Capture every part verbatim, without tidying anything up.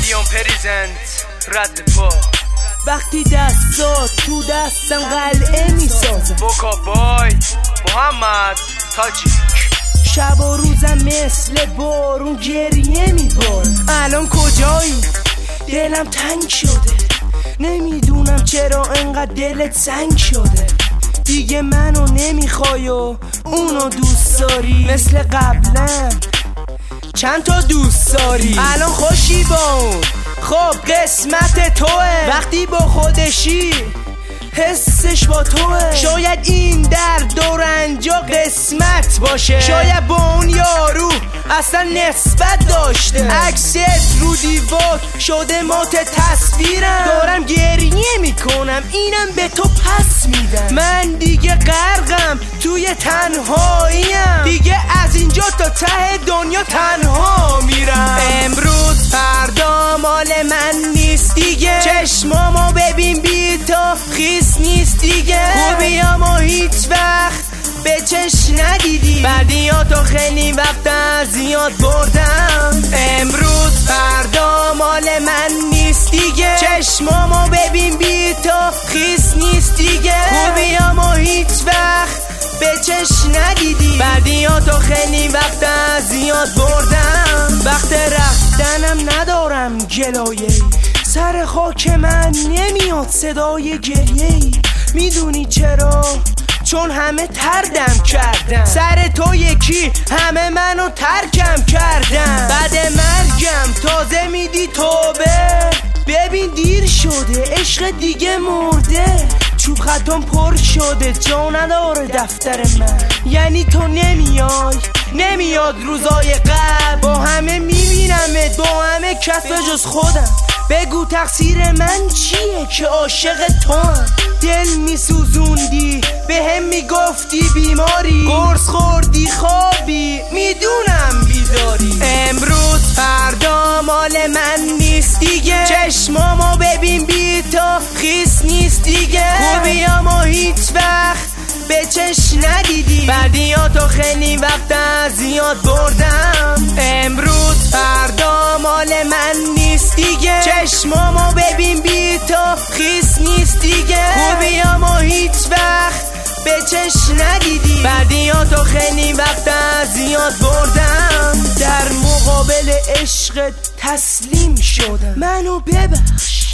میلیون پریزنت رد پا وقتی دستا تو دستم قلعه میسازم بوکا بای محمد تاجیک شب و روزم مثل بارون گریه میبارم الان کجایی؟ دلم تنگ شده نمیدونم چرا انقدر دلت سنگ شده دیگه منو نمیخوای و اونو دوست داری مثل قبلا چند تا دوست داری الان خوشی با اون خب قسمت توه وقتی با خودشی حسش با توه شاید این در دورنجا قسمت باشه شاید با اون یارو اصلا نسبت داشته عکست رو دیوار شده مات تصویرم دارم گریه میکنم اینم به تو پس میدم من دیگه غرقم توی تنهاییم دیگه از اینجا تا ته دنیا تنها میرم امروز فردا مال من نیست دیگه چشمامو ببین بی تا خیس نیست دیگه خوبی اما هیچ وقت به چش ندیدی بردیاتو خیلی وقت زیاد بردم امروز فردا مال من نیست دیگه چشمامو ببین بی تا خیس نیست دیگه خوبی اما هیچ وقت به چش ندیدی بردیاتو خیلی وقت زیاد بردم وقت رفتنم ندارم گلایه سر خاک من نمیاد صدای گریه میدونی چرا؟ چون همه تردم کردن سر تو یکی همه منو ترکم کردن بعد مرگم تازه میدی توبه ببین دیر شده عشق دیگه مرده چوب خطام پر شده جا نداره دفتر من یعنی تو نمیای نمیاد روزای قبل با همه میبینمت با همه کس جز خودم بگو تقصیر من چیه که عاشق تو هم دل میسوزوندی به هم میگفتی بیماری قرص خوردی خوابی میدونم بیداری امروز فردا مال من نیست دیگه چشمامو ببین بی تا خیس نیست دیگه خوبی اما هیچ وقت به چش ندیدی بردیاتو خیلی وقت زیاد بردم امروز فردا مال من نیست دیگه چشمامو ببین بی تا خیس نیست دیگه خوبی اما هیچ وقت به چش ندیدی بردیاتو خیلی وقت زیاد بردم در مقابل عشق تسلیم شدم منو ببخش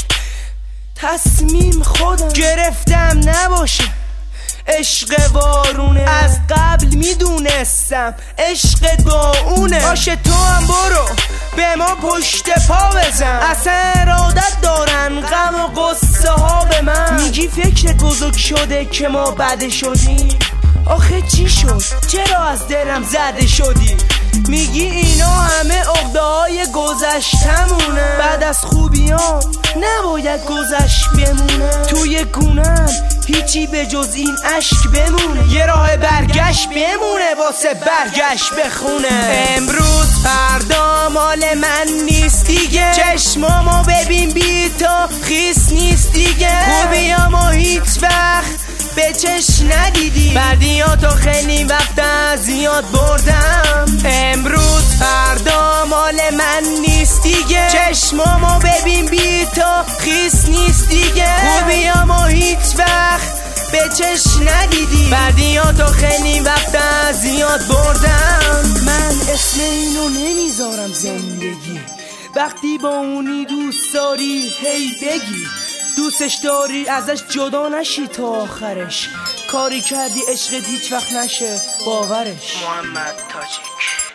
تصمیم خودم گرفتم نباشه عشق وارونه از قبل میدونستم عشق با اونه باشه تو هم برو به ما پشت پا بزن اصلا ارادت دارن غم و قصه ها به من میگی فکرت بزرگ شده که ما بده شدیم آخه چی شد چرا از دلم زده شدی میگی اینا همه عقده های گذشتمونه بعد از خوبیام نباید گذشت بمونه توی گونم هیچی به جز این عشق بمونه یه راه برگشت بمونه واسه برگشت بخونه امروز فردا مال من نیست دیگه چشمامو ببین بی تا خیس نیست دیگه خوبی اما هیچ وقت به چش ندیدی بردیاتو خیلی وقت زیاد بردم امروز فردا مال من نیست دیگه چشمامو ببین بی تا خیس نیست دیگه خوبی اما هیچ وقت به چش ندیدی بردیاتو خیلی وقت زیاد بردم من اسم اینو نمیذارم زندگی وقتی با اونی دوست داری هی بگی دوستش داری ازش جدا نشی تا آخرش کاری کردی عشقت هیچ وقت نشه باورش محمد تاجیک